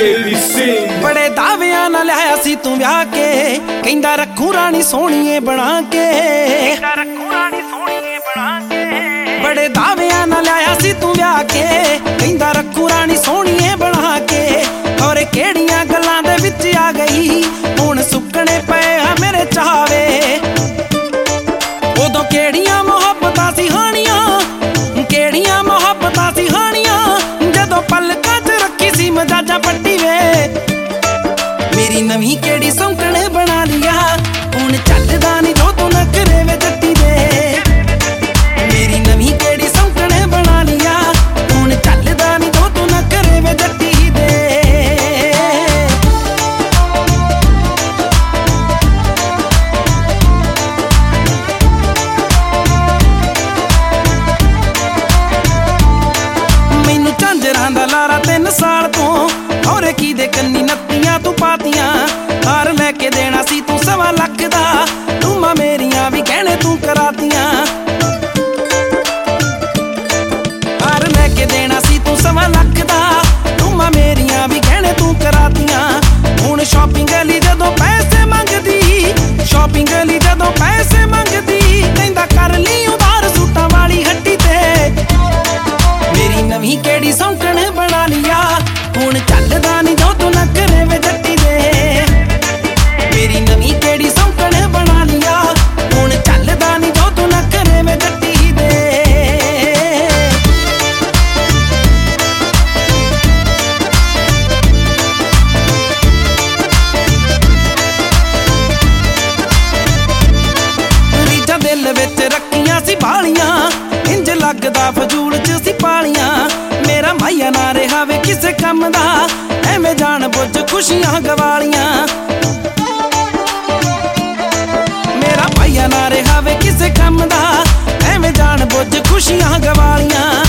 बड़े दावियां नाल आया सी तू ब्याह के, कहंदा रखू रानी सोहणीए बना के। बड़े दावियां नाल आया सी तू ब्याह के, कहंदा रखू रानी सोहणीए बना के। और केड़ियां गल्लां दे विच आ गई, हुण सुकने पए आ मेरे चावे। उदों केड़ियां मुहब्बतां सी हानियां, केड़ियां मुहब्बतां सी हानियां, जदों पलकां च रखी सी मजाजा पट्टी वे। मेरी नवीं केड़ी सौंकण बना लिया, हुण चलदा नी जो तू नखरे वे जट्टी दे। मेरी नवीं केड़ी सौंकण बना लिया, हुण चलदा नी जो तू नखरे वे जट्टी दे। मैनू झांजरां दा लारा 3 साल तो, और की दे कन्नी नत्तियां तू पातियां। हार लैके देना सी तू 1.25 लाख दा, टूमा मेरियां भी गहने तू करातियां। हार लैके देना सी तू 1.25 लाख दा, टूमा मेरियां भी गहने तू करातियां। हुण शॉपिंग लई जदों पैसे मंगदी, शॉपिंग लई जदों पैसे मंगदी, कहंदा कर ली उधार सूटां वाली हट्टी ते। मेरी नवीं केड़ी सौंकण बना लिया, हुण चलदा नी जो तू नखरे वे जट्टी दे। मेरी नवीं केड़ी सौंकण बना लिया, हुण चलदा नी जो तू नखरे वे जट्टी दे। रीझां दिल विच रखियां सी बालियां, इंज लगदा फजूल च सी पालियां। मेरा माइया ना रहा वे किसे कम दा, एवें जान बुझ खुशियां गवालियां। मेरा माइया ना रहा वे किसे कम दा, एवें जान बुझ खुशियां गवालियां।